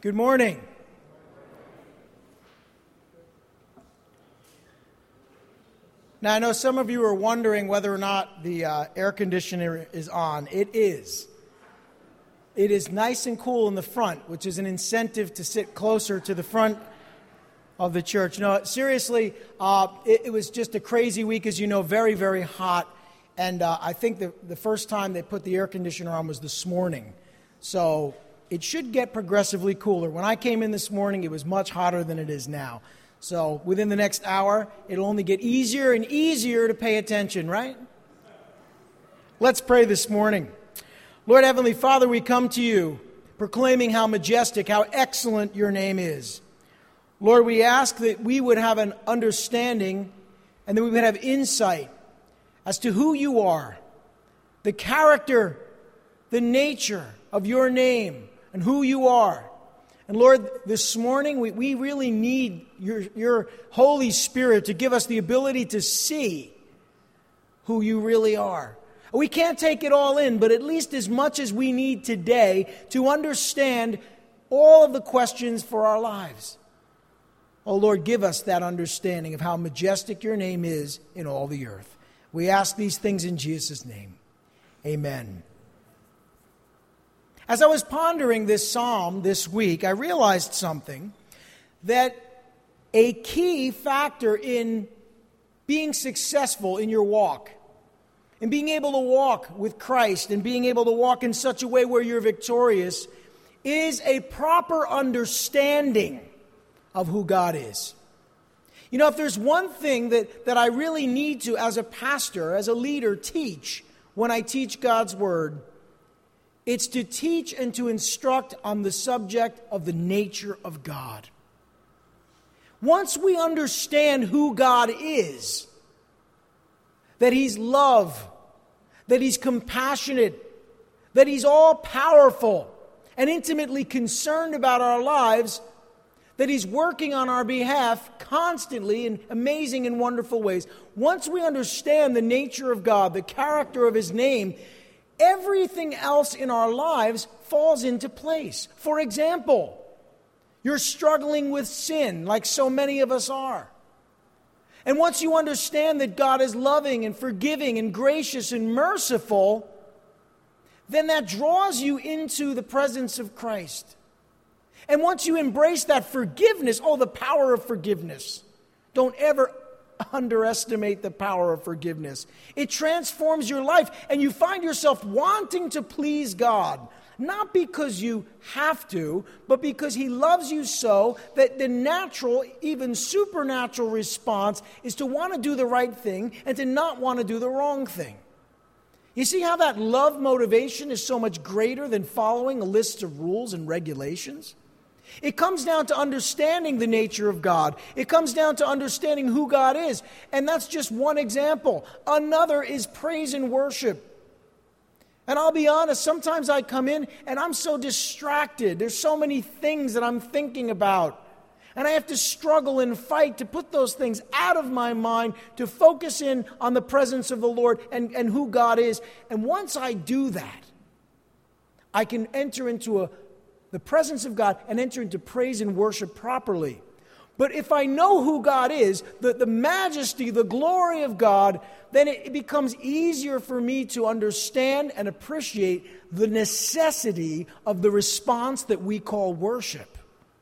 Good morning. Now, I know some of you are wondering whether or not the air conditioner is on. It is. It is nice and cool in the front, which is an incentive to sit closer to the front of the church. No, seriously, it was just a crazy week, as you know, very, very hot. And I think the first time they put the air conditioner on was this morning. So it should get progressively cooler. When I came in this morning, it was much hotter than it is now. So within the next hour, it'll only get easier and easier to pay attention, right? Let's pray this morning. Lord Heavenly Father, we come to you proclaiming how majestic, how excellent your name is. Lord, we ask that we would have an understanding and that we would have insight as to who you are, the character, the nature of your name, and who you are. And Lord, this morning we really need your Holy Spirit to give us the ability to see who you really are. We can't take it all in, but at least as much as we need today to understand all of the questions for our lives. Oh Lord, give us that understanding of how majestic your name is in all the earth. We ask these things in Jesus' name. Amen. As I was pondering this psalm this week, I realized something, that a key factor in being successful in your walk, and being able to walk with Christ, and being able to walk in such a way where you're victorious, is a proper understanding of who God is. You know, if there's one thing that I really need to, as a pastor, as a leader, teach when I teach God's Word, it's to teach and to instruct on the subject of the nature of God. Once we understand who God is, that He's love, that He's compassionate, that He's all-powerful and intimately concerned about our lives, that He's working on our behalf constantly in amazing and wonderful ways. Once we understand the nature of God, the character of His name, everything else in our lives falls into place. For example, you're struggling with sin like so many of us are. And once you understand that God is loving and forgiving and gracious and merciful, then that draws you into the presence of Christ. And once you embrace that forgiveness, the power of forgiveness. Don't ever underestimate the power of forgiveness. It transforms your life, and you find yourself wanting to please God. Not because you have to, but because He loves you so that the natural, even supernatural response is to want to do the right thing and to not want to do the wrong thing. You see how that love motivation is so much greater than following a list of rules and regulations? It comes down to understanding the nature of God. It comes down to understanding who God is. And that's just one example. Another is praise and worship. And I'll be honest, sometimes I come in and I'm so distracted. There's so many things that I'm thinking about. And I have to struggle and fight to put those things out of my mind, to focus in on the presence of the Lord and who God is. And once I do that, I can enter into the presence of God and enter into praise and worship properly. But if I know who God is, the majesty, the glory of God, then it becomes easier for me to understand and appreciate the necessity of the response that we call worship.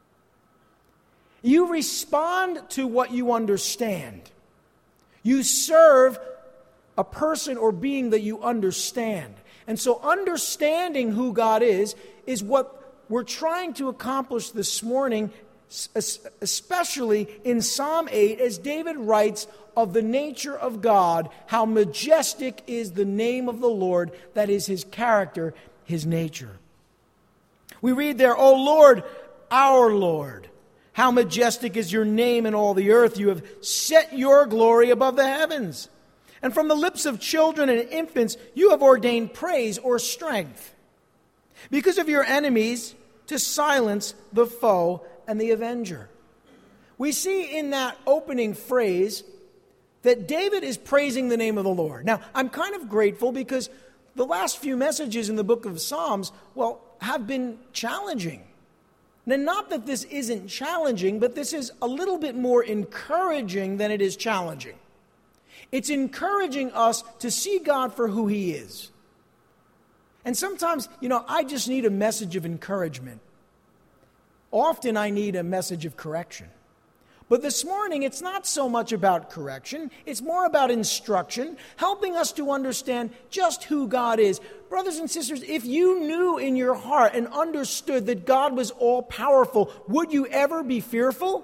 You respond to what you understand. You serve a person or being that you understand. And so understanding who God is what we're trying to accomplish this morning, especially in Psalm 8, as David writes of the nature of God, how majestic is the name of the Lord, that is His character, His nature. We read there, O Lord, our Lord, how majestic is your name in all the earth. You have set your glory above the heavens. And from the lips of children and infants, you have ordained praise or strength. Because of your enemies, to silence the foe and the avenger. We see in that opening phrase that David is praising the name of the Lord. Now, I'm kind of grateful because the last few messages in the book of Psalms, have been challenging. Now, not that this isn't challenging, but this is a little bit more encouraging than it is challenging. It's encouraging us to see God for who He is. And sometimes, I just need a message of encouragement. Often I need a message of correction. But this morning, it's not so much about correction. It's more about instruction, helping us to understand just who God is. Brothers and sisters, if you knew in your heart and understood that God was all-powerful, would you ever be fearful?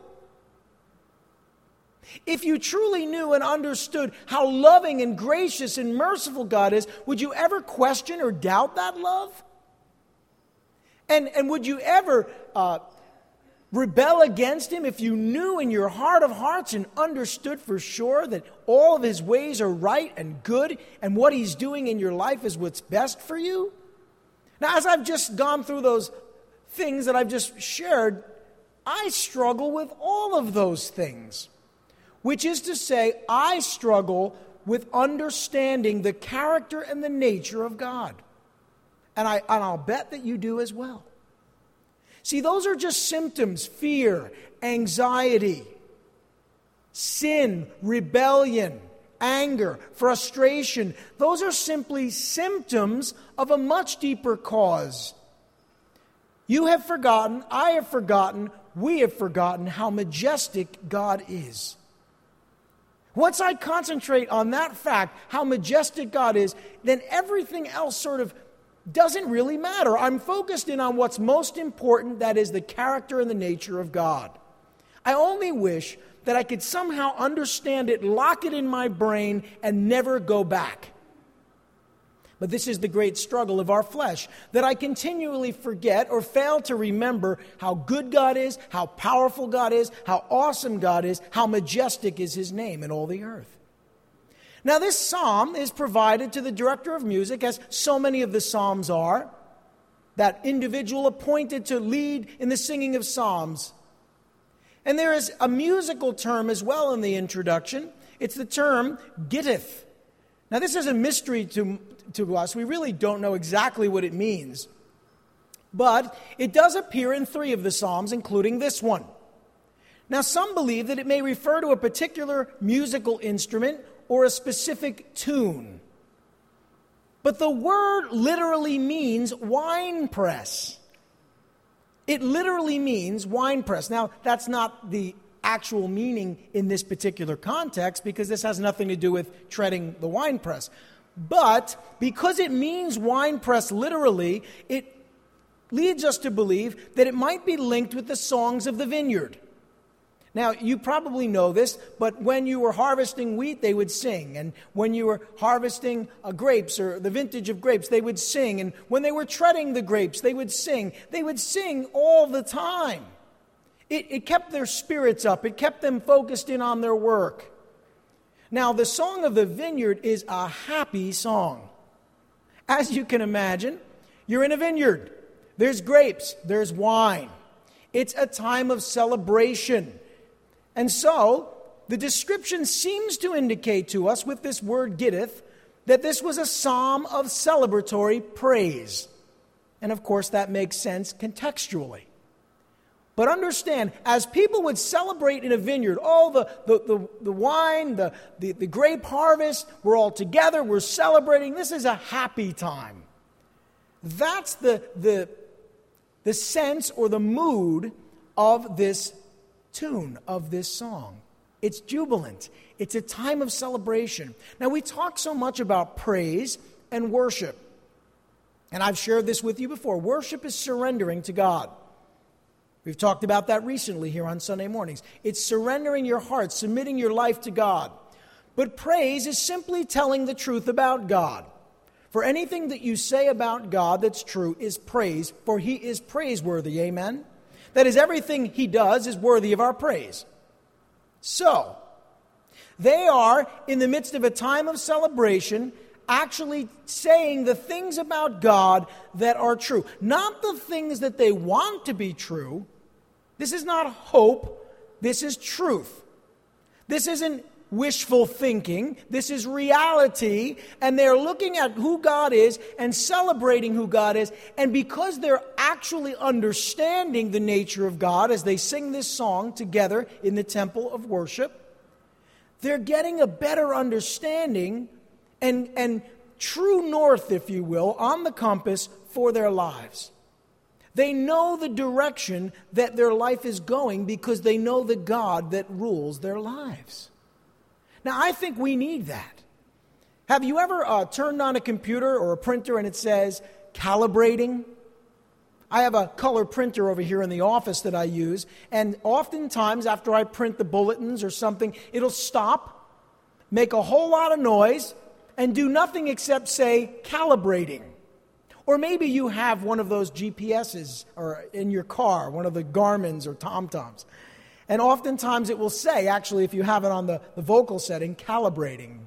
If you truly knew and understood how loving and gracious and merciful God is, would you ever question or doubt that love? And would you ever rebel against Him if you knew in your heart of hearts and understood for sure that all of His ways are right and good and what He's doing in your life is what's best for you? Now, as I've just gone through those things that I've just shared, I struggle with all of those things. Which is to say, I struggle with understanding the character and the nature of God. And I'll bet that you do as well. See, those are just symptoms: fear, anxiety, sin, rebellion, anger, frustration. Those are simply symptoms of a much deeper cause. You have forgotten, I have forgotten, we have forgotten how majestic God is. Once I concentrate on that fact, how majestic God is, then everything else sort of doesn't really matter. I'm focused in on what's most important, that is the character and the nature of God. I only wish that I could somehow understand it, lock it in my brain, and never go back. But this is the great struggle of our flesh, that I continually forget or fail to remember how good God is, how powerful God is, how awesome God is, how majestic is His name in all the earth. Now, this psalm is provided to the director of music, as so many of the psalms are, that individual appointed to lead in the singing of psalms. And there is a musical term as well in the introduction. It's the term gittith. Now, this is a mystery to us. We really don't know exactly what it means. But it does appear in 3 of the Psalms, including this one. Now, some believe that it may refer to a particular musical instrument or a specific tune. But the word literally means wine press. It literally means wine press. Now, that's not the actual meaning in this particular context, because this has nothing to do with treading the wine press. But because it means wine press literally, it leads us to believe that it might be linked with the songs of the vineyard. Now, you probably know this, but when you were harvesting wheat, they would sing. And when you were harvesting grapes or the vintage of grapes, they would sing. And when they were treading the grapes, they would sing. They would sing all the time. It kept their spirits up. It kept them focused in on their work. Now, the song of the vineyard is a happy song. As you can imagine, you're in a vineyard. There's grapes. There's wine. It's a time of celebration. And so, the description seems to indicate to us with this word gittith that this was a psalm of celebratory praise. And of course, that makes sense contextually. But understand, as people would celebrate in a vineyard, all the wine, the grape harvest, we're all together, we're celebrating. This is a happy time. That's the sense or the mood of this tune, of this song. It's jubilant. It's a time of celebration. Now, we talk so much about praise and worship. And I've shared this with you before. Worship is surrendering to God. We've talked about that recently here on Sunday mornings. It's surrendering your heart, submitting your life to God. But praise is simply telling the truth about God. For anything that you say about God that's true is praise, for He is praiseworthy. Amen? That is, everything He does is worthy of our praise. So, they are, in the midst of a time of celebration, actually saying the things about God that are true. Not the things that they want to be true. This is not hope. This is truth. This isn't wishful thinking. This is reality. And they're looking at who God is and celebrating who God is. And because they're actually understanding the nature of God as they sing this song together in the temple of worship, they're getting a better understanding and true north, if you will, on the compass for their lives. They know the direction that their life is going because they know the God that rules their lives. Now, I think we need that. Have you ever turned on a computer or a printer and it says calibrating? I have a color printer over here in the office that I use, and oftentimes after I print the bulletins or something, it'll stop, make a whole lot of noise, and do nothing except say calibrating. Or maybe you have one of those GPSs or in your car, one of the Garmin's or TomToms. And oftentimes it will say, actually, if you have it on the vocal setting, calibrating.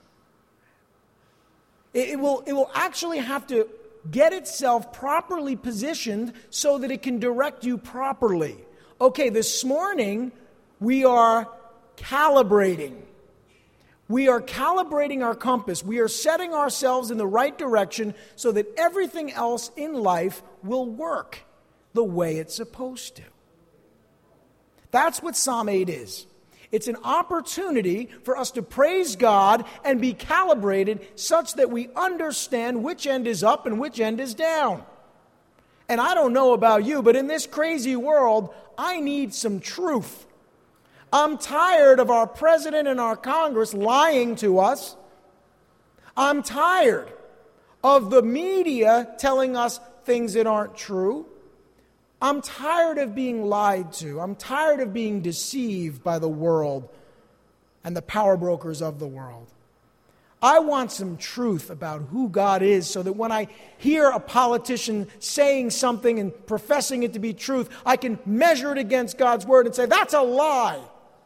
It will actually have to get itself properly positioned so that it can direct you properly. Okay, this morning we are calibrating. We are calibrating our compass. We are setting ourselves in the right direction so that everything else in life will work the way it's supposed to. That's what Psalm 8 is. It's an opportunity for us to praise God and be calibrated such that we understand which end is up and which end is down. And I don't know about you, but in this crazy world, I need some truth. I'm tired of our president and our Congress lying to us. I'm tired of the media telling us things that aren't true. I'm tired of being lied to. I'm tired of being deceived by the world and the power brokers of the world. I want some truth about who God is so that when I hear a politician saying something and professing it to be truth, I can measure it against God's word and say, that's a lie.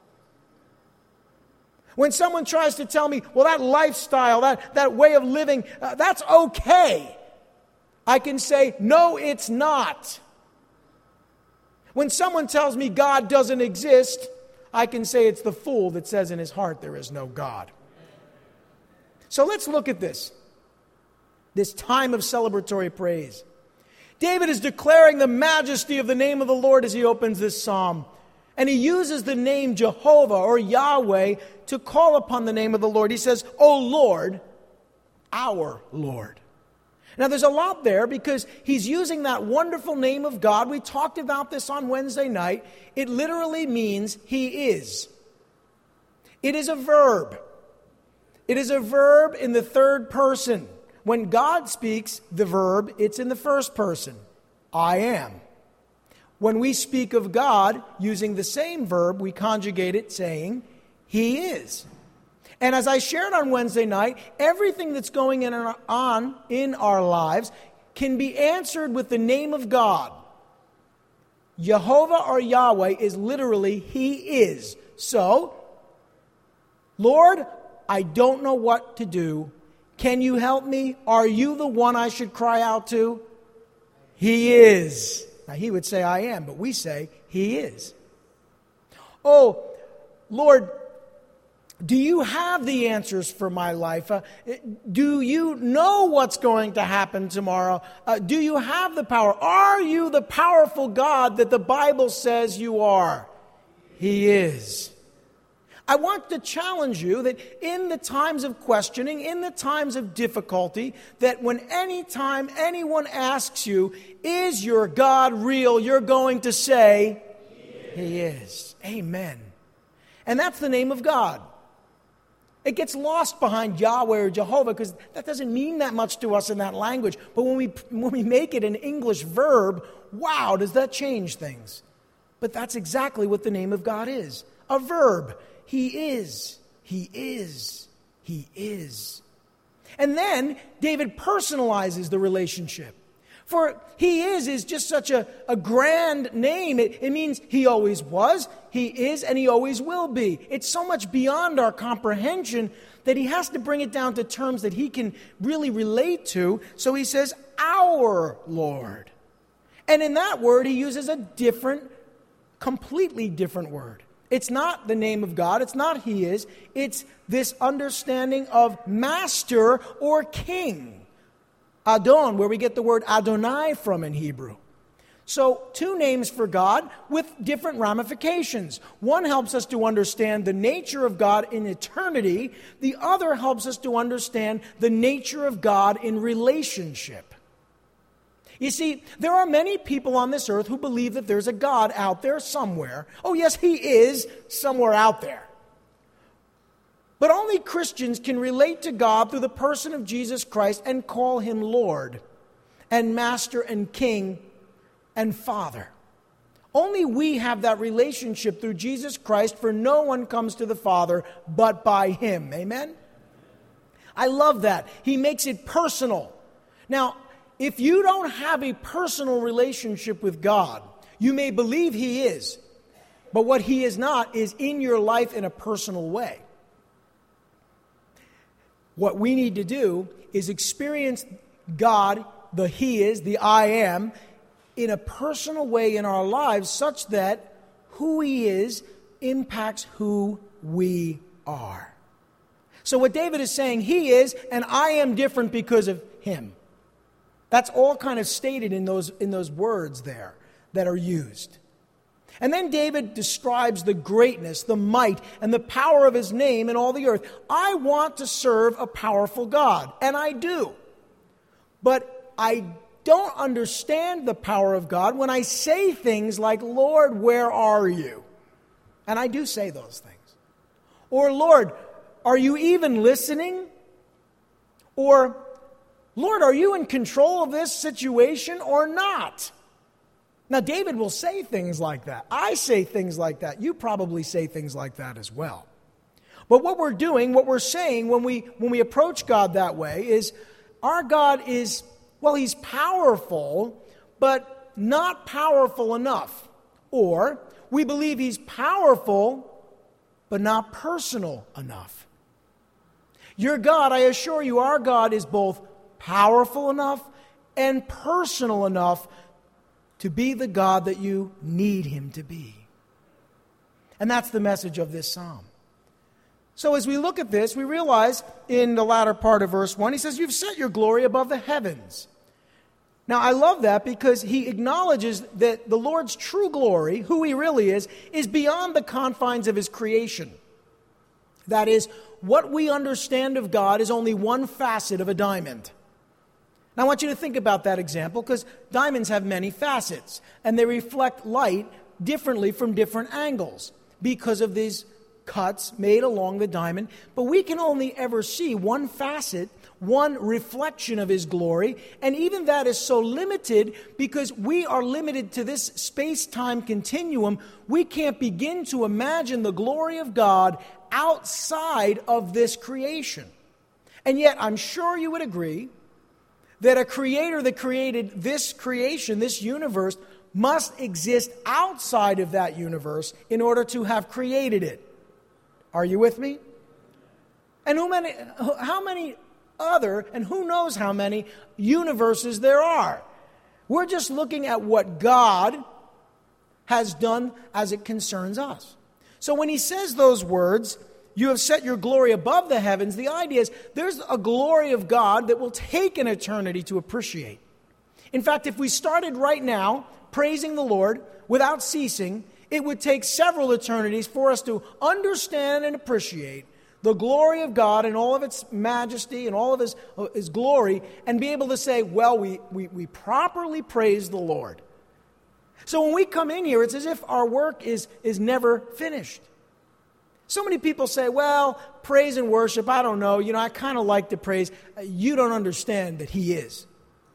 When someone tries to tell me, well, that lifestyle, that way of living, that's okay, I can say, no, it's not. When someone tells me God doesn't exist, I can say it's the fool that says in his heart there is no God. So let's look at this time of celebratory praise. David is declaring the majesty of the name of the Lord as he opens this psalm. And he uses the name Jehovah or Yahweh to call upon the name of the Lord. He says, O Lord, our Lord. Now there's a lot there because he's using that wonderful name of God. We talked about this on Wednesday night. It literally means he is. It is a verb. It is a verb in the third person. When God speaks the verb, it's in the first person. I am. When we speak of God using the same verb, we conjugate it saying, he is. And as I shared on Wednesday night, everything that's going on in our lives can be answered with the name of God. Jehovah or Yahweh is literally he is. So, Lord, I don't know what to do. Can you help me? Are you the one I should cry out to? He is. Now, he would say, I am, but we say, he is. Oh, Lord, do you have the answers for my life? Do you know what's going to happen tomorrow? Do you have the power? Are you the powerful God that the Bible says you are? He is. I want to challenge you that in the times of questioning, in the times of difficulty, that when any time anyone asks you, is your God real? You're going to say, he is. Amen. And that's the name of God. It gets lost behind Yahweh or Jehovah because that doesn't mean that much to us in that language. But when we make it an English verb, wow, does that change things. But that's exactly what the name of God is. A verb. He is. He is. He is. And then David personalizes the relationship. For he is just such a grand name. It means he always was, he is, and he always will be. It's so much beyond our comprehension that he has to bring it down to terms that he can really relate to. So he says, our Lord. And in that word, he uses a different, completely different word. It's not the name of God. It's not He is. It's this understanding of master or king. Adon, where we get the word Adonai from in Hebrew. So, two names for God with different ramifications. One helps us to understand the nature of God in eternity. The other helps us to understand the nature of God in relationship. You see, there are many people on this earth who believe that there's a God out there somewhere. Oh, yes, He is somewhere out there. But only Christians can relate to God through the person of Jesus Christ and call Him Lord and Master and King and Father. Only we have that relationship through Jesus Christ, for no one comes to the Father but by Him. Amen? I love that. He makes it personal. Now, if you don't have a personal relationship with God, you may believe He is, but what He is not is in your life in a personal way. What we need to do is experience God, the He is, the I am, in a personal way in our lives, such that who He is impacts who we are. So what David is saying, He is, and I am different because of Him. That's all kind of stated in those words there that are used. And then David describes the greatness, the might, and the power of His name in all the earth. I want to serve a powerful God, and I do. But I don't understand the power of God when I say things like, Lord, where are you? And I do say those things. Or, Lord, are you even listening? Or, Lord, are you in control of this situation or not? Now, David will say things like that. I say things like that. You probably say things like that as well. But what we're doing, what we're saying when we approach God that way is, our God is, well, He's powerful, but not powerful enough. Or, we believe He's powerful, but not personal enough. Your God, I assure you, our God is both powerful enough and personal enough to be the God that you need Him to be. And that's the message of this psalm. So as we look at this, we realize in the latter part of verse 1, he says, you've set your glory above the heavens. Now, I love that because he acknowledges that the Lord's true glory, who He really is beyond the confines of His creation. That is, what we understand of God is only one facet of a diamond. Now, I want you to think about that example, because diamonds have many facets, and they reflect light differently from different angles because of these cuts made along the diamond. But we can only ever see one facet, one reflection of His glory, and even that is so limited because we are limited to this space-time continuum. We can't begin to imagine the glory of God outside of this creation. And yet, I'm sure you would agree that a creator that created this creation, this universe, must exist outside of that universe in order to have created it. Are you with me? And how many other, and who knows how many universes there are? We're just looking at what God has done as it concerns us. So when he says those words, you have set your glory above the heavens, the idea is there's a glory of God that will take an eternity to appreciate. In fact, if we started right now praising the Lord without ceasing, it would take several eternities for us to understand and appreciate the glory of God and all of its majesty and all of His glory, and be able to say, well, we properly praise the Lord. So when we come in here, it's as if our work is never finished. So many people say, well, praise and worship, I don't know, I kind of like to praise. You don't understand that He is.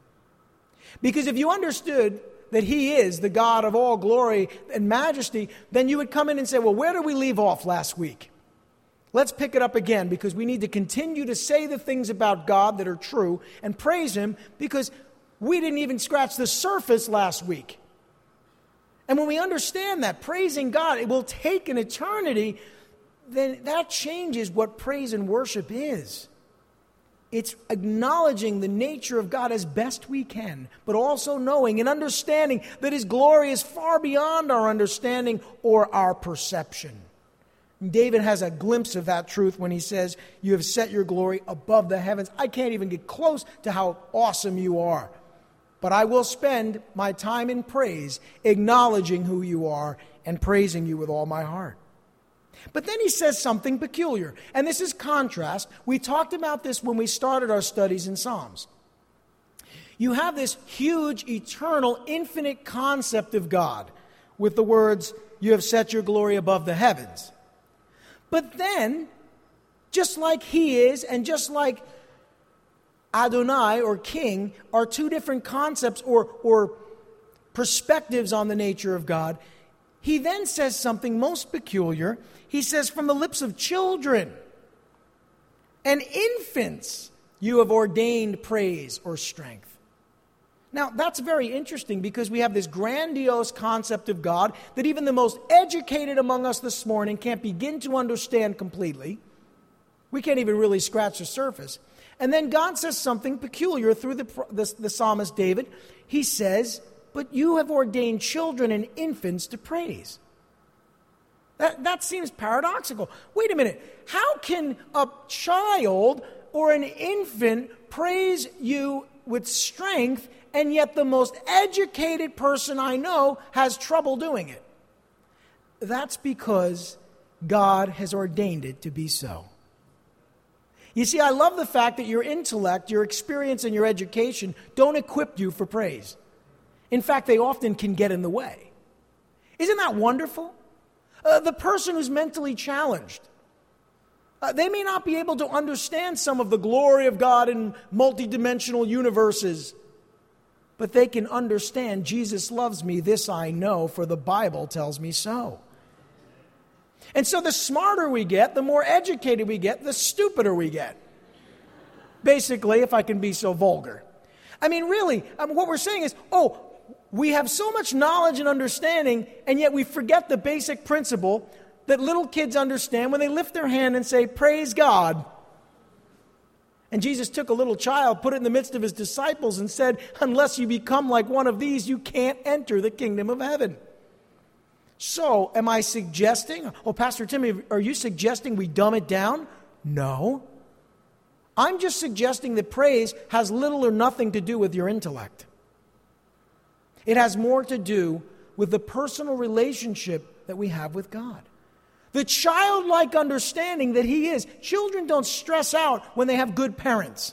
Because if you understood that He is the God of all glory and majesty, then you would come in and say, well, where did we leave off last week? Let's pick it up again, because we need to continue to say the things about God that are true and praise Him, because we didn't even scratch the surface last week. And when we understand that praising God, it will take an eternity, then that changes what praise and worship is. It's acknowledging the nature of God as best we can, but also knowing and understanding that His glory is far beyond our understanding or our perception. David has a glimpse of that truth when he says, you have set your glory above the heavens. I can't even get close to how awesome you are. But I will spend my time in praise, acknowledging who you are and praising you with all my heart. But then he says something peculiar. And this is contrast. We talked about this when we started our studies in Psalms. You have this huge, eternal, infinite concept of God with the words, you have set your glory above the heavens. But then, just like he is, and just like Adonai or king are two different concepts or perspectives on the nature of God, he then says something most peculiar. He says, from the lips of children and infants you have ordained praise or strength. Now, that's very interesting because we have this grandiose concept of God that even the most educated among us this morning can't begin to understand completely. We can't even really scratch the surface. And then God says something peculiar through the psalmist David. He says, but you have ordained children and infants to praise. That seems paradoxical. Wait a minute. How can a child or an infant praise you with strength, and yet the most educated person I know has trouble doing it? That's because God has ordained it to be so. You see, I love the fact that your intellect, your experience, and your education don't equip you for praise. In fact, they often can get in the way. Isn't that wonderful? The person who's mentally challenged, they may not be able to understand some of the glory of God in multidimensional universes, but they can understand Jesus loves me, this I know, for the Bible tells me so. And so the smarter we get, the more educated we get, the stupider we get. Basically, if I can be so vulgar. I mean, really, what we're saying is, we have so much knowledge and understanding, and yet we forget the basic principle that little kids understand when they lift their hand and say, praise God. And Jesus took a little child, put it in the midst of his disciples, and said, unless you become like one of these, you can't enter the kingdom of heaven. So, am I suggesting, Pastor Timmy, are you suggesting we dumb it down? No. I'm just suggesting that praise has little or nothing to do with your intellect. It has more to do with the personal relationship that we have with God. The childlike understanding that he is. Children don't stress out when they have good parents.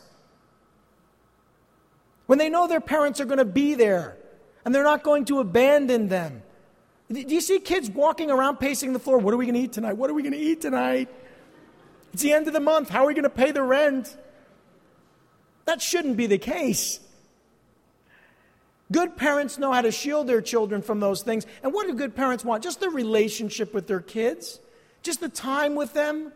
When they know their parents are going to be there and they're not going to abandon them. Do you see kids walking around pacing the floor? What are we going to eat tonight? What are we going to eat tonight? It's the end of the month. How are we going to pay the rent? That shouldn't be the case. Good parents know how to shield their children from those things. And what do good parents want? Just the relationship with their kids? Just the time with them?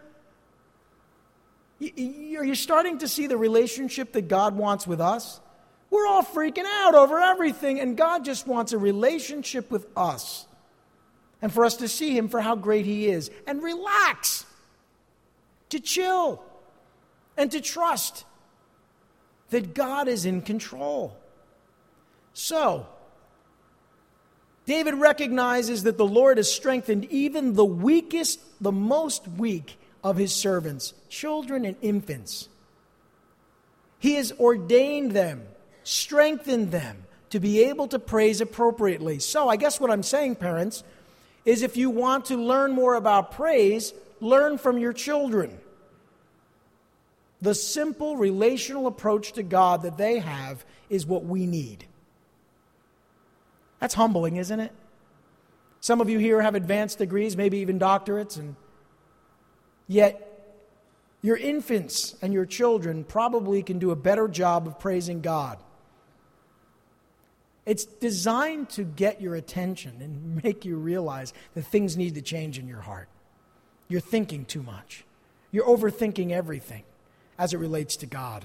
Are you starting to see the relationship that God wants with us? We're all freaking out over everything, and God just wants a relationship with us. And for us to see him for how great he is. And relax. To chill. And to trust that God is in control. So, David recognizes that the Lord has strengthened even the weakest, the most weak of his servants, children and infants. He has ordained them, strengthened them to be able to praise appropriately. So, I guess what I'm saying, parents, is if you want to learn more about praise, learn from your children. The simple relational approach to God that they have is what we need. That's humbling, isn't it? Some of you here have advanced degrees, maybe even doctorates, and yet your infants and your children probably can do a better job of praising God. It's designed to get your attention and make you realize that things need to change in your heart. You're thinking too much. You're overthinking everything as it relates to God.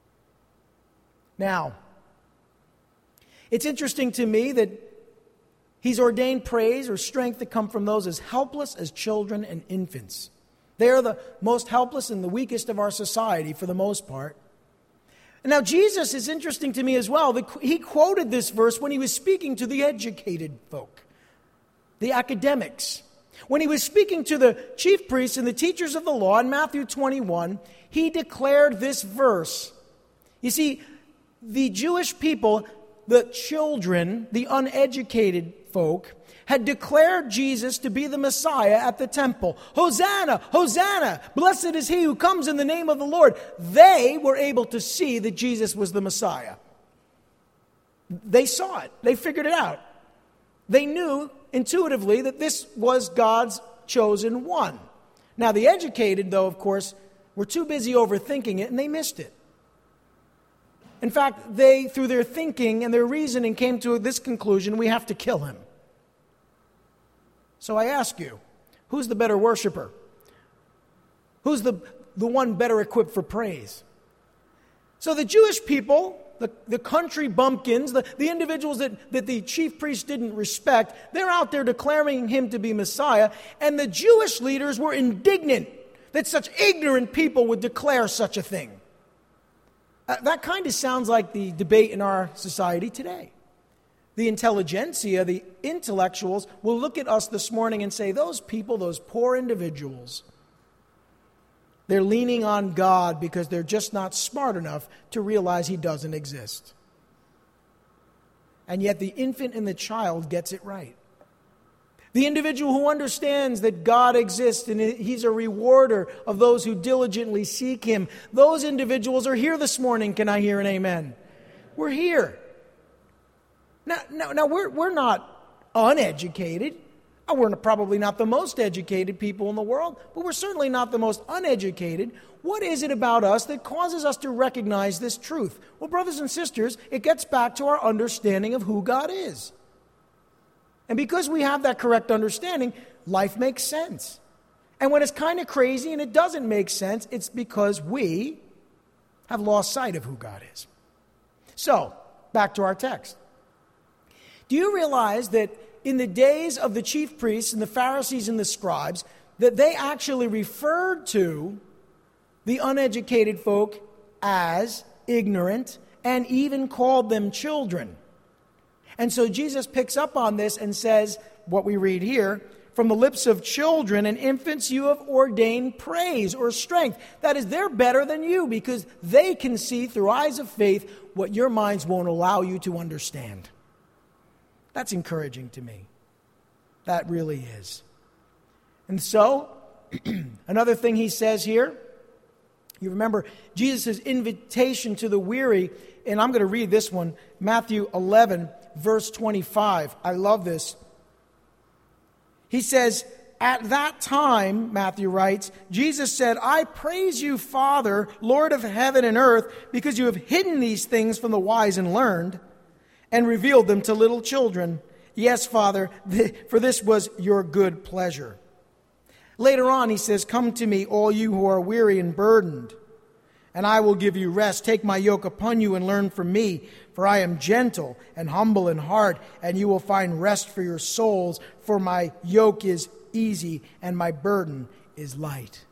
Now, it's interesting to me that he's ordained praise or strength to come from those as helpless as children and infants. They are the most helpless and the weakest of our society for the most part. And now Jesus is interesting to me as well. He quoted this verse when he was speaking to the educated folk, the academics. When he was speaking to the chief priests and the teachers of the law in Matthew 21, he declared this verse. You see, the Jewish people, the children, the uneducated folk, had declared Jesus to be the Messiah at the temple. Hosanna, Hosanna, blessed is he who comes in the name of the Lord. They were able to see that Jesus was the Messiah. They saw it. They figured it out. They knew intuitively that this was God's chosen one. Now, the educated, though, of course, were too busy overthinking it, and they missed it. In fact, they, through their thinking and their reasoning, came to this conclusion: we have to kill him. So I ask you, who's the better worshiper? Who's the one better equipped for praise? So the Jewish people, the country bumpkins, the individuals that the chief priests didn't respect, they're out there declaring him to be Messiah, and the Jewish leaders were indignant that such ignorant people would declare such a thing. That kind of sounds like the debate in our society today. The intelligentsia, the intellectuals, will look at us this morning and say, those people, those poor individuals, they're leaning on God because they're just not smart enough to realize he doesn't exist. And yet the infant and the child gets it right. The individual who understands that God exists and he's a rewarder of those who diligently seek him, those individuals are here this morning. Can I hear an amen? We're here. Now we're not uneducated. We're probably not the most educated people in the world, but we're certainly not the most uneducated. What is it about us that causes us to recognize this truth? Well, brothers and sisters, it gets back to our understanding of who God is. And because we have that correct understanding, life makes sense. And when it's kind of crazy and it doesn't make sense, it's because we have lost sight of who God is. So, back to our text. Do you realize that in the days of the chief priests and the Pharisees and the scribes, that they actually referred to the uneducated folk as ignorant and even called them children? And so Jesus picks up on this and says, what we read here, from the lips of children and infants you have ordained praise or strength. That is, they're better than you because they can see through eyes of faith what your minds won't allow you to understand. That's encouraging to me. That really is. And so, another thing he says here, you remember Jesus' invitation to the weary, and I'm going to read this one, Matthew 11, verse 25. I love this. He says, at that time, Matthew writes, Jesus said, I praise you, Father, Lord of heaven and earth, because you have hidden these things from the wise and learned and revealed them to little children. Yes, Father, for this was your good pleasure. Later on, he says, come to me, all you who are weary and burdened, and I will give you rest. Take my yoke upon you and learn from me, for I am gentle and humble in heart, and you will find rest for your souls, for my yoke is easy and my burden is light.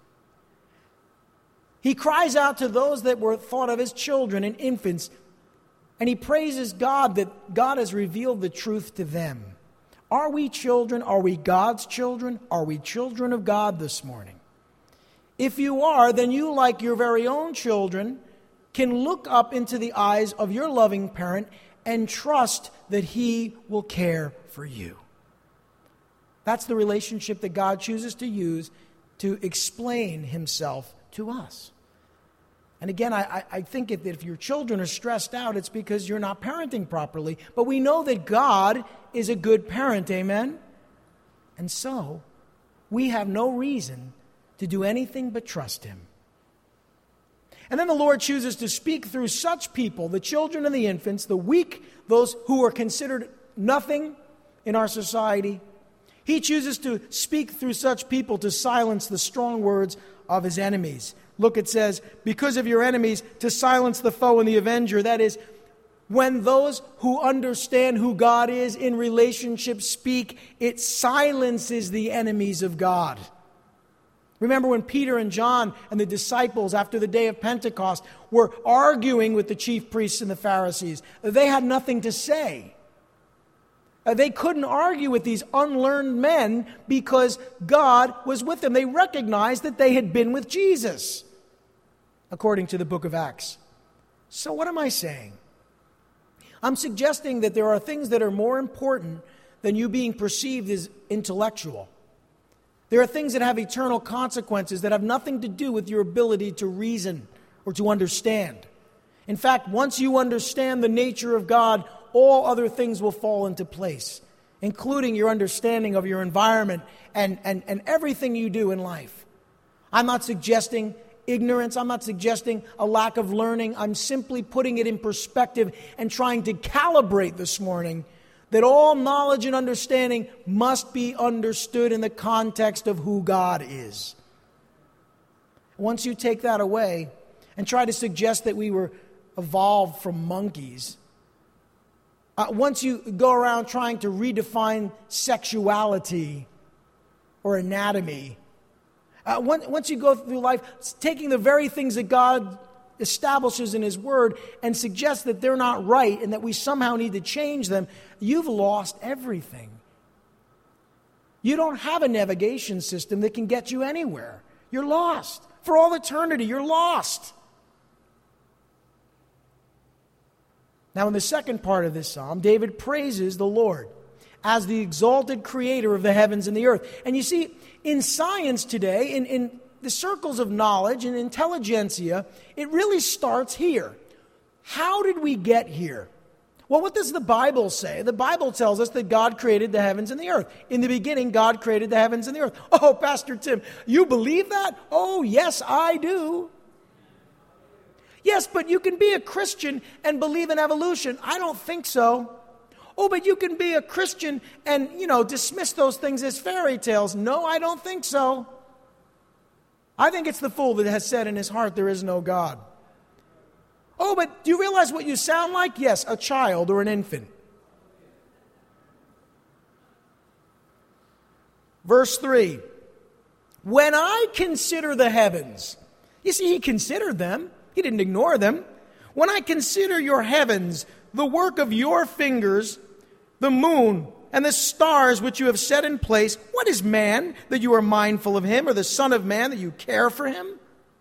He cries out to those that were thought of as children and infants, and he praises God that God has revealed the truth to them. Are we children? Are we God's children? Are we children of God this morning? If you are, then you, like your very own children, can look up into the eyes of your loving parent and trust that he will care for you. That's the relationship that God chooses to use to explain himself to us. And again, I think that if your children are stressed out, it's because you're not parenting properly. But we know that God is a good parent, amen? And so, we have no reason to do anything but trust him. And then the Lord chooses to speak through such people, the children and the infants, the weak, those who are considered nothing in our society. He chooses to speak through such people to silence the strong words of his enemies. Look, it says, because of your enemies, to silence the foe and the avenger. That is, when those who understand who God is in relationship speak, it silences the enemies of God. Remember when Peter and John and the disciples after the day of Pentecost were arguing with the chief priests and the Pharisees. They had nothing to say. They couldn't argue with these unlearned men because God was with them. They recognized that they had been with Jesus, according to the book of Acts. So what am I saying? I'm suggesting that there are things that are more important than you being perceived as intellectual. There are things that have eternal consequences that have nothing to do with your ability to reason or to understand. In fact, once you understand the nature of God, all other things will fall into place, including your understanding of your environment and everything you do in life. I'm not suggesting ignorance. I'm not suggesting a lack of learning. I'm simply putting it in perspective and trying to calibrate this morning that all knowledge and understanding must be understood in the context of who God is. Once you take that away and try to suggest that we were evolved from monkeys, once you go around trying to redefine sexuality or anatomy, once you go through life taking the very things that God establishes in His Word and suggests that they're not right and that we somehow need to change them, you've lost everything. You don't have a navigation system that can get you anywhere. You're lost. For all eternity, you're lost. Now, in the second part of this psalm, David praises the Lord as the exalted creator of the heavens and the earth. And you see, in science today, in the circles of knowledge and intelligentsia, it really starts here. How did we get here? Well, what does the Bible say? The Bible tells us that God created the heavens and the earth. In the beginning, God created the heavens and the earth. Oh, Pastor Tim, you believe that? Oh, yes, I do. Yes, but you can be a Christian and believe in evolution. I don't think so. Oh, but you can be a Christian and, dismiss those things as fairy tales. No, I don't think so. I think it's the fool that has said in his heart there is no God. Oh, but do you realize what you sound like? Yes, a child or an infant. Verse 3. When I consider the heavens, you see, he considered them. He didn't ignore them. When I consider your heavens, the work of your fingers, the moon and the stars which you have set in place, what is man that you are mindful of him, or the son of man that you care for him?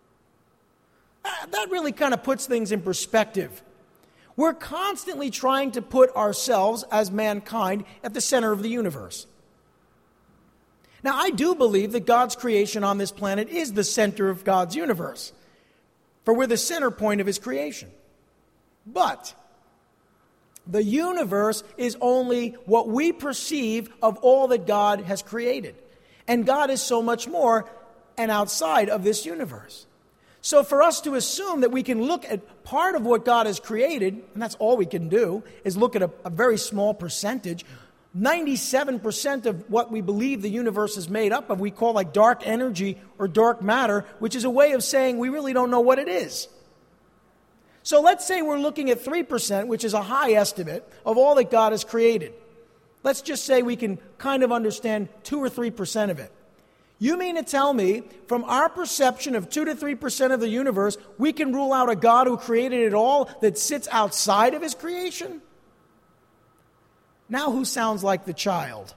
That really kind of puts things in perspective. We're constantly trying to put ourselves as mankind at the center of the universe. Now, I do believe that God's creation on this planet is the center of God's universe, for we're the center point of His creation. But the universe is only what we perceive of all that God has created. And God is so much more and outside of this universe. So for us to assume that we can look at part of what God has created, and that's all we can do, is look at a very small percentage. 97% of what we believe the universe is made up of, we call like dark energy or dark matter, which is a way of saying we really don't know what it is. So let's say we're looking at 3%, which is a high estimate of all that God has created. Let's just say we can kind of understand 2 or 3% of it. You mean to tell me, from our perception of 2 to 3% of the universe, we can rule out a God who created it all that sits outside of His creation? Now who sounds like the child?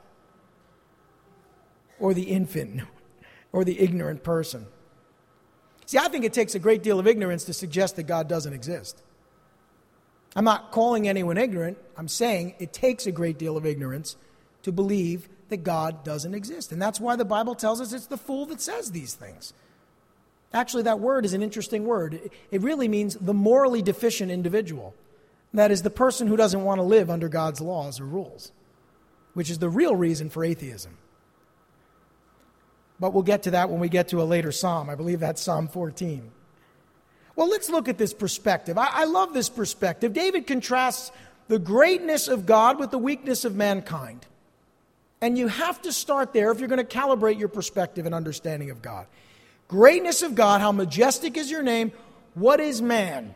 Or the infant? Or the ignorant person? See, I think it takes a great deal of ignorance to suggest that God doesn't exist. I'm not calling anyone ignorant. I'm saying it takes a great deal of ignorance to believe that God doesn't exist. And that's why the Bible tells us it's the fool that says these things. Actually, that word is an interesting word. It really means the morally deficient individual. That is the person who doesn't want to live under God's laws or rules, which is the real reason for atheism. But we'll get to that when we get to a later psalm. I believe that's Psalm 14. Well, let's look at this perspective. I love this perspective. David contrasts the greatness of God with the weakness of mankind. And you have to start there if you're going to calibrate your perspective and understanding of God. Greatness of God, how majestic is your name? What is man?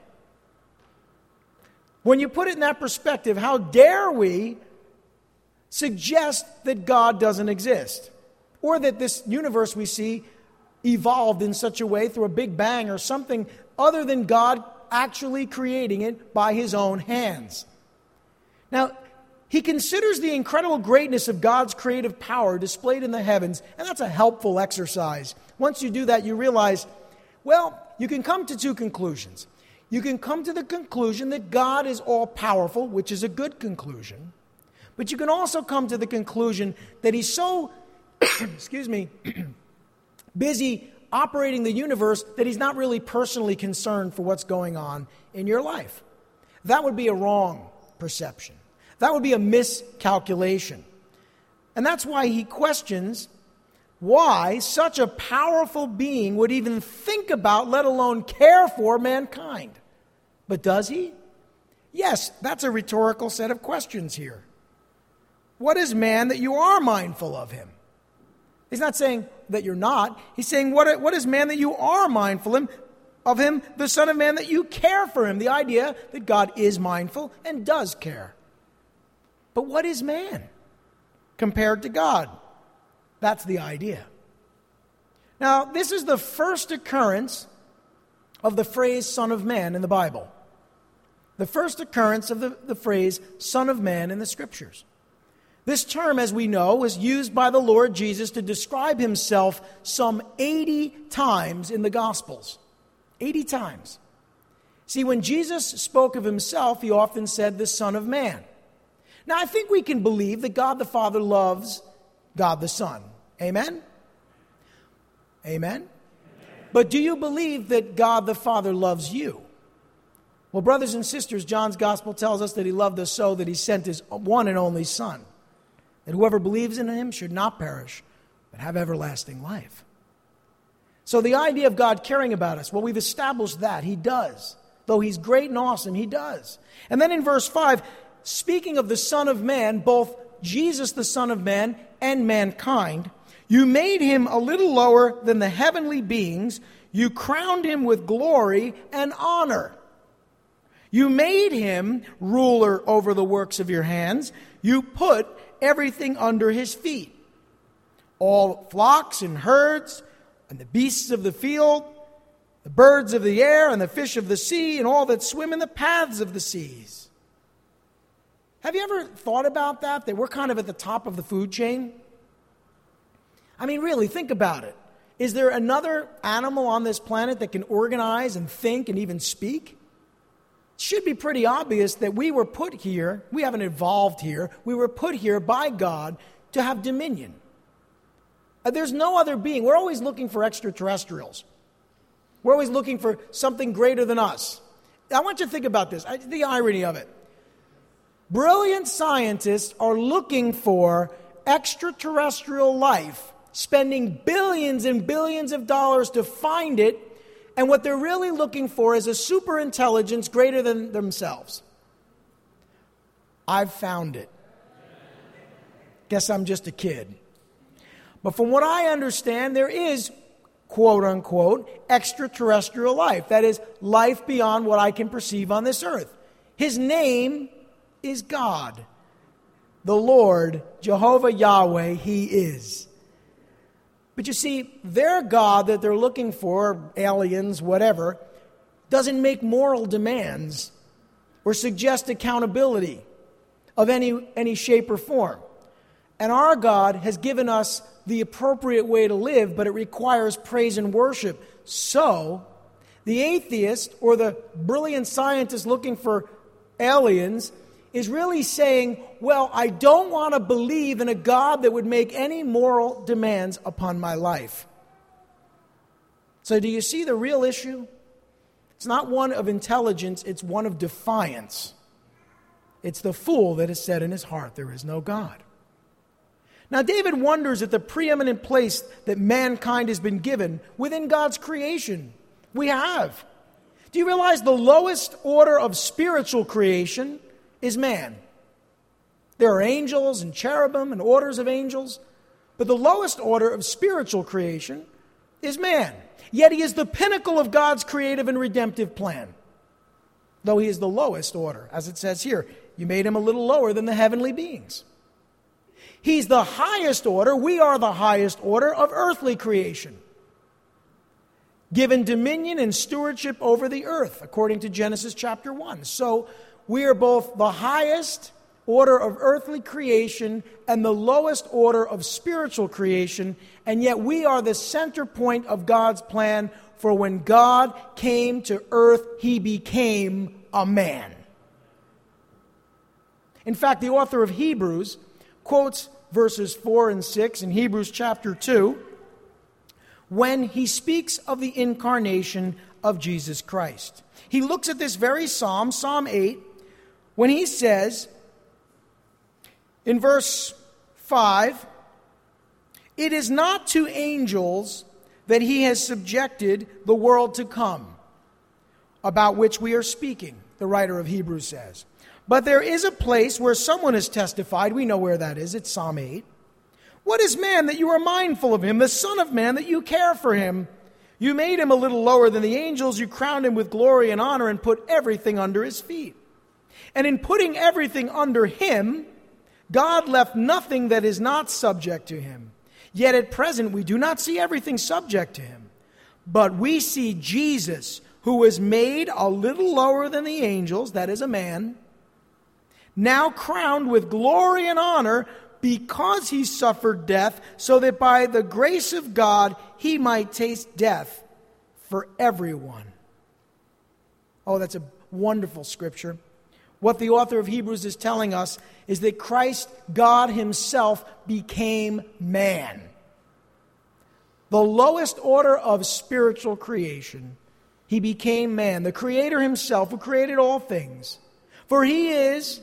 When you put it in that perspective, how dare we suggest that God doesn't exist? Or that this universe we see evolved in such a way through a big bang or something other than God actually creating it by His own hands. Now, He considers the incredible greatness of God's creative power displayed in the heavens, and that's a helpful exercise. Once you do that, you realize, well, you can come to two conclusions. You can come to the conclusion that God is all-powerful, which is a good conclusion. But you can also come to the conclusion that he's so, busy operating the universe that he's not really personally concerned for what's going on in your life. That would be a wrong perception. That would be a miscalculation. And that's why he questions why such a powerful being would even think about, let alone care for, mankind. But does he? Yes, that's a rhetorical set of questions here. What is man that you are mindful of him? He's not saying that you're not. He's saying, what is man that you are mindful of him, the Son of Man, that you care for him? The idea that God is mindful and does care. But what is man compared to God? That's the idea. Now, this is the first occurrence of the phrase Son of Man in the Bible. The first occurrence of the phrase Son of Man in the Scriptures. This term, as we know, was used by the Lord Jesus to describe himself some 80 times in the Gospels. 80 times. See, when Jesus spoke of himself, he often said the Son of Man. Now, I think we can believe that God the Father loves God the Son. Amen? Amen? But do you believe that God the Father loves you? Well, brothers and sisters, John's Gospel tells us that he loved us so that he sent his one and only Son, that whoever believes in him should not perish, but have everlasting life. So the idea of God caring about us, well, we've established that. He does. Though he's great and awesome, he does. And then in verse 5, speaking of the Son of Man, both Jesus the Son of Man and mankind, you made him a little lower than the heavenly beings. You crowned him with glory and honor. You made him ruler over the works of your hands. You put everything under his feet. All flocks and herds, and the beasts of the field, the birds of the air, and the fish of the sea, and all that swim in the paths of the seas. Have you ever thought about that we're kind of at the top of the food chain? I mean, really, think about it. Is there another animal on this planet that can organize and think and even speak? It should be pretty obvious that we were put here, we haven't evolved here, we were put here by God to have dominion. There's no other being. We're always looking for extraterrestrials. We're always looking for something greater than us. I want you to think about this, the irony of it. Brilliant scientists are looking for extraterrestrial life, spending billions and billions of dollars to find it, and what they're really looking for is a superintelligence greater than themselves. I've found it. Guess I'm just a kid. But from what I understand, there is, quote unquote, extraterrestrial life. That is, life beyond what I can perceive on this earth. His name is God. The Lord, Jehovah Yahweh, he is. But you see, their God that they're looking for, aliens, whatever, doesn't make moral demands or suggest accountability of any shape or form. And our God has given us the appropriate way to live, but it requires praise and worship. So, the atheist or the brilliant scientist looking for aliens is really saying, well, I don't want to believe in a God that would make any moral demands upon my life. So do you see the real issue? It's not one of intelligence, it's one of defiance. It's the fool that has said in his heart, there is no God. Now, David wonders at the preeminent place that mankind has been given within God's creation. We have. Do you realize the lowest order of spiritual creation is man? There are angels and cherubim and orders of angels, but the lowest order of spiritual creation is man. Yet he is the pinnacle of God's creative and redemptive plan, though he is the lowest order, as it says here. You made him a little lower than the heavenly beings. He's the highest order. We are the highest order of earthly creation, given dominion and stewardship over the earth, according to Genesis chapter 1. So we are both the highest order of earthly creation and the lowest order of spiritual creation, and yet we are the center point of God's plan, for when God came to earth, he became a man. In fact, the author of Hebrews quotes verses 4 and 6 in Hebrews chapter 2 when he speaks of the incarnation of Jesus Christ. He looks at this very psalm, Psalm 8, when he says in verse 5, "It is not to angels that he has subjected the world to come," about which we are speaking, the writer of Hebrews says. But there is a place where someone has testified. We know where that is. It's Psalm 8. "What is man that you are mindful of him, the Son of Man that you care for him? You made him a little lower than the angels. You crowned him with glory and honor and put everything under his feet. And in putting everything under him, God left nothing that is not subject to him. Yet at present we do not see everything subject to him. But we see Jesus, who was made a little lower than the angels," that is a man, "now crowned with glory and honor because he suffered death, so that by the grace of God he might taste death for everyone." Oh, that's a wonderful scripture. What the author of Hebrews is telling us is that Christ, God himself, became man. The lowest order of spiritual creation, he became man, the Creator himself who created all things. For he is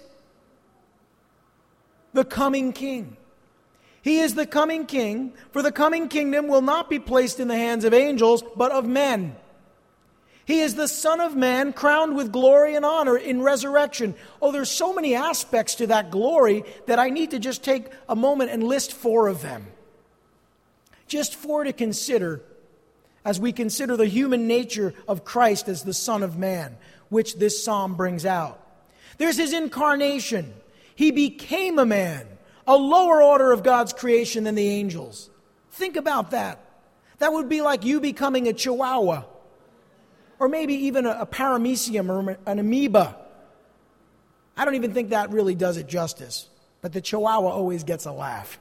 the coming King. He is the coming King, for the coming kingdom will not be placed in the hands of angels, but of men. He is the Son of Man, crowned with glory and honor in resurrection. Oh, there's so many aspects to that glory that I need to just take a moment and list 4 of them. Just 4 to consider as we consider the human nature of Christ as the Son of Man, which this psalm brings out. There's his incarnation. He became a man, a lower order of God's creation than the angels. Think about that. That would be like you becoming a chihuahua, or maybe even a paramecium or an amoeba. I don't even think that really does it justice, but the chihuahua always gets a laugh.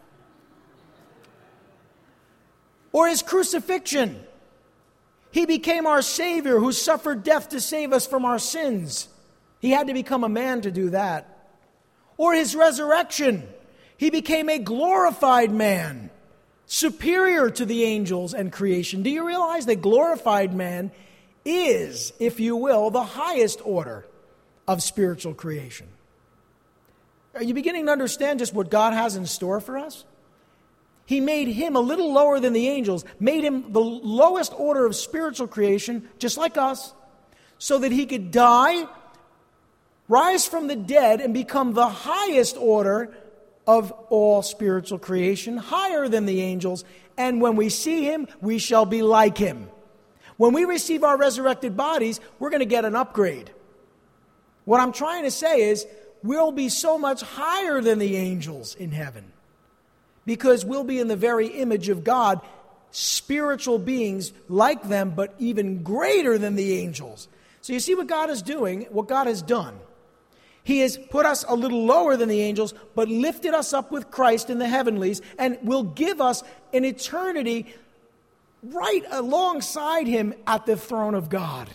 Or his crucifixion. He became our Savior who suffered death to save us from our sins. He had to become a man to do that. Or his resurrection. He became a glorified man, superior to the angels and creation. Do you realize that glorified man is, if you will, the highest order of spiritual creation? Are you beginning to understand just what God has in store for us? He made him a little lower than the angels, made him the lowest order of spiritual creation, just like us, so that he could die, rise from the dead, and become the highest order of all spiritual creation, higher than the angels. And when we see him, we shall be like him. When we receive our resurrected bodies, we're going to get an upgrade. What I'm trying to say is, we'll be so much higher than the angels in heaven, because we'll be in the very image of God, spiritual beings like them, but even greater than the angels. So you see what God is doing, what God has done. He has put us a little lower than the angels, but lifted us up with Christ in the heavenlies, and will give us an eternity right alongside him at the throne of God.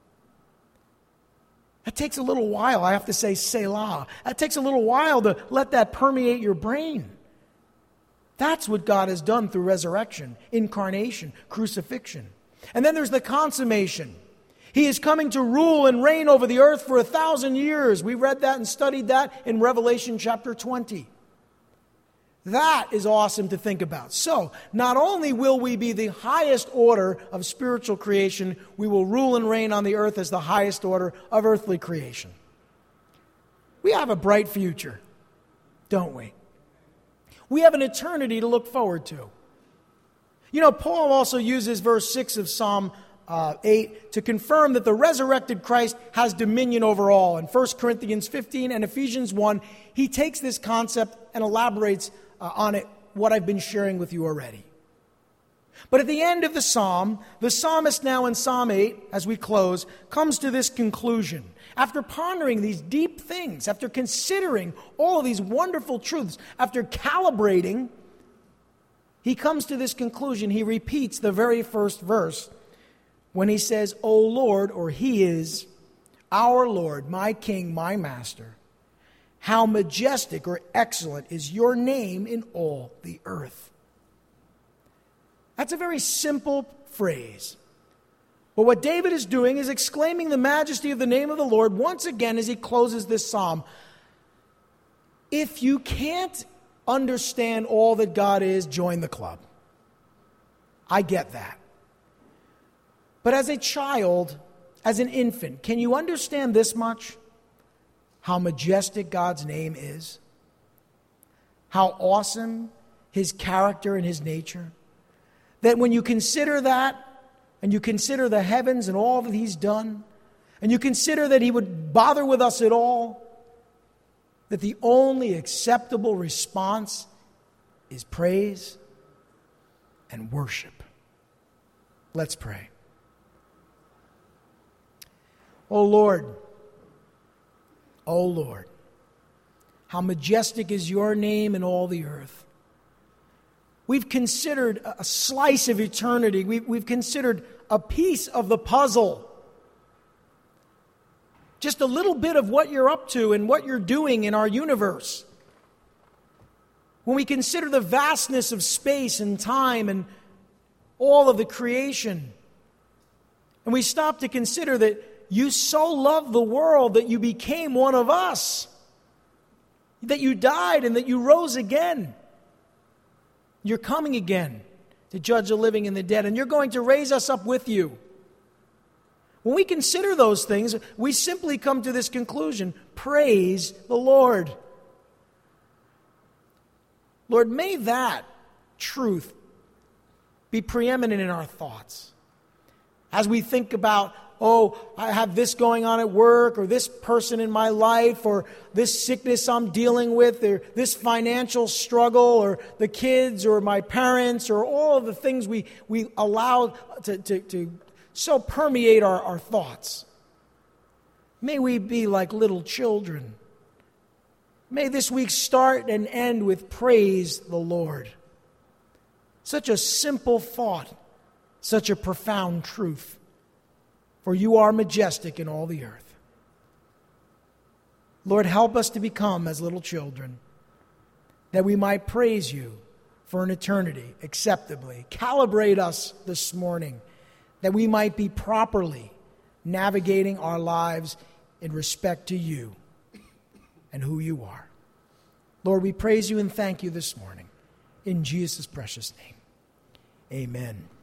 That takes a little while. I have to say Selah. That takes a little while to let that permeate your brain. That's what God has done through resurrection, incarnation, crucifixion. And then there's the consummation. He is coming to rule and reign over the earth for 1,000 years. We read that and studied that in Revelation chapter 20. That is awesome to think about. So, not only will we be the highest order of spiritual creation, we will rule and reign on the earth as the highest order of earthly creation. We have a bright future, don't we? We have an eternity to look forward to. You know, Paul also uses verse 6 of Psalm 8 to confirm that the resurrected Christ has dominion over all. In 1 Corinthians 15 and Ephesians 1, he takes this concept and elaborates on it, what I've been sharing with you already. But at the end of the psalm, the psalmist now in Psalm 8, as we close, comes to this conclusion. After pondering these deep things, after considering all of these wonderful truths, after calibrating, he comes to this conclusion. He repeats the very first verse when he says, O Lord, or He is our Lord, my King, my Master. How majestic or excellent is your name in all the earth. That's a very simple phrase. But what David is doing is exclaiming the majesty of the name of the Lord once again as he closes this psalm. If you can't understand all that God is, join the club. I get that. But as a child, as an infant, can you understand this much? How majestic God's name is? How awesome His character and His nature? That when you consider that, and you consider the heavens and all that He's done, and you consider that He would bother with us at all, that the only acceptable response is praise and worship. Let's pray. O Lord, how majestic is your name in all the earth. We've considered a slice of eternity. We've considered a piece of the puzzle. Just a little bit of what you're up to and what you're doing in our universe. When we consider the vastness of space and time and all of the creation, and we stop to consider that you so loved the world that you became one of us, that you died and that you rose again. You're coming again to judge the living and the dead, and you're going to raise us up with you. When we consider those things, we simply come to this conclusion: praise the Lord. Lord, may that truth be preeminent in our thoughts. As we think about, I have this going on at work, or this person in my life, or this sickness I'm dealing with, or this financial struggle, or the kids, or my parents, or all of the things we allow to so permeate our thoughts. May we be like little children. May this week start and end with praise the Lord. Such a simple thought, such a profound truth. For you are majestic in all the earth. Lord, help us to become as little children, that we might praise you for an eternity acceptably. Calibrate us this morning, that we might be properly navigating our lives in respect to you and who you are. Lord, we praise you and thank you this morning. In Jesus' precious name, amen.